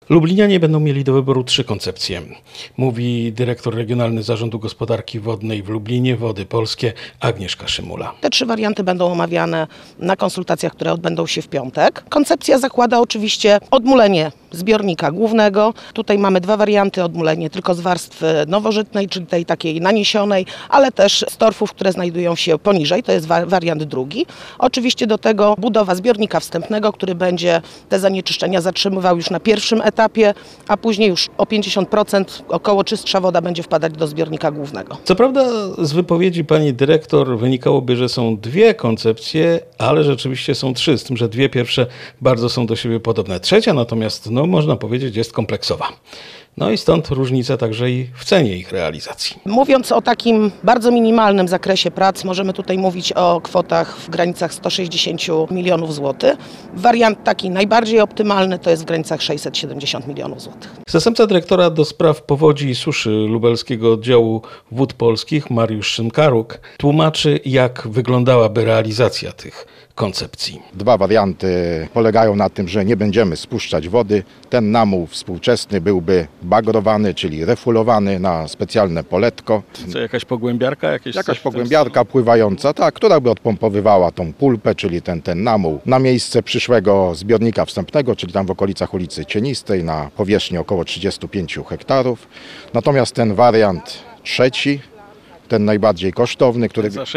Lublinianie będą mieli do wyboru 3 koncepcje, mówi dyrektor Regionalny Zarządu Gospodarki Wodnej w Lublinie, Wody Polskie, Agnieszka Szymula. Te 3 warianty będą omawiane na konsultacjach, które odbędą się w piątek. Koncepcja zakłada oczywiście odmulenie zbiornika głównego. Tutaj mamy 2 warianty, odmulenie tylko z warstwy nowożytnej, czyli tej takiej naniesionej, ale też z torfów, które znajdują się poniżej, to jest wariant drugi. Oczywiście do tego budowa zbiornika wstępnego, który będzie te zanieczyszczenia zatrzymywał już na pierwszym etapie, a później już o 50% około czystsza woda będzie wpadać do zbiornika głównego. Co prawda z wypowiedzi pani dyrektor wynikałoby, że są 2 koncepcje, ale rzeczywiście są 3, z tym, że 2 pierwsze bardzo są do siebie podobne. Trzecia natomiast, można powiedzieć, jest kompleksowa. No i stąd różnica także i w cenie ich realizacji. Mówiąc o takim bardzo minimalnym zakresie prac, możemy tutaj mówić o kwotach w granicach 160 milionów złotych. Wariant taki najbardziej optymalny to jest w granicach 670 milionów złotych. Zastępca dyrektora do spraw powodzi i suszy lubelskiego oddziału Wód Polskich, Mariusz Szynkaruk, tłumaczy, jak wyglądałaby realizacja tych koncepcji. 2 warianty polegają na tym, że nie będziemy spuszczać wody. Ten namół współczesny byłby bagrowany, czyli refulowany na specjalne poletko. Co, jakaś pogłębiarka? Jakaś pogłębiarka pływająca, tak, która by odpompowywała tą pulpę, czyli ten namół na miejsce przyszłego zbiornika wstępnego, czyli tam w okolicach ulicy Cienistej na powierzchni około 35 hektarów. Natomiast ten wariant trzeci, ten najbardziej kosztowny, który za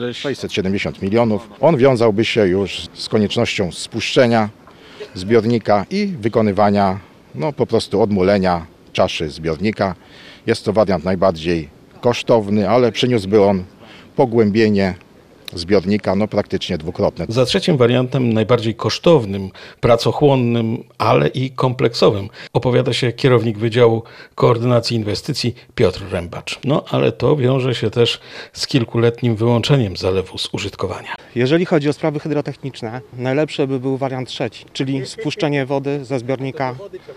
670 milionów, on wiązałby się już z koniecznością spuszczenia zbiornika i wykonywania po prostu odmulenia czaszy zbiornika. Jest to wariant najbardziej kosztowny, ale przyniósłby on pogłębienie zbiornika praktycznie dwukrotne. Za trzecim wariantem, najbardziej kosztownym, pracochłonnym, ale i kompleksowym, opowiada się kierownik Wydziału Koordynacji Inwestycji Piotr Rębacz. Ale to wiąże się też z kilkuletnim wyłączeniem zalewu z użytkowania. Jeżeli chodzi o sprawy hydrotechniczne, najlepszy by był wariant trzeci, czyli spuszczenie wody ze zbiornika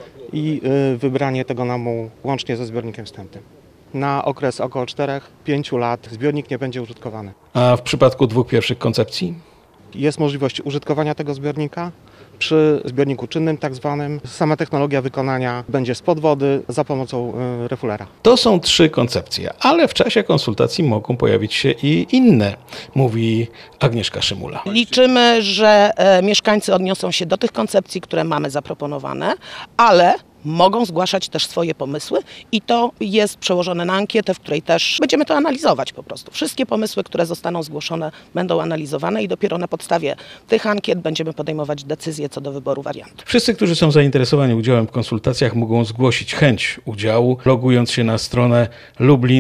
i wybranie tego namułu łącznie ze zbiornikiem wstępnym. Na okres około 4-5 lat zbiornik nie będzie użytkowany. A w przypadku 2 pierwszych koncepcji? Jest możliwość użytkowania tego zbiornika przy zbiorniku czynnym tak zwanym. Sama technologia wykonania będzie spod wody za pomocą refulera. To są 3 koncepcje, ale w czasie konsultacji mogą pojawić się i inne, mówi Agnieszka Szymula. Liczymy, że mieszkańcy odniosą się do tych koncepcji, które mamy zaproponowane, ale mogą zgłaszać też swoje pomysły i to jest przełożone na ankietę, w której też będziemy to analizować po prostu. Wszystkie pomysły, które zostaną zgłoszone, będą analizowane i dopiero na podstawie tych ankiet będziemy podejmować decyzje co do wyboru wariantów. Wszyscy, którzy są zainteresowani udziałem w konsultacjach, mogą zgłosić chęć udziału, logując się na stronę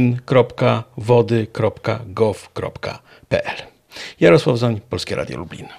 lublin.wody.gov.pl. Jarosław Zoń, Polskie Radio Lublin.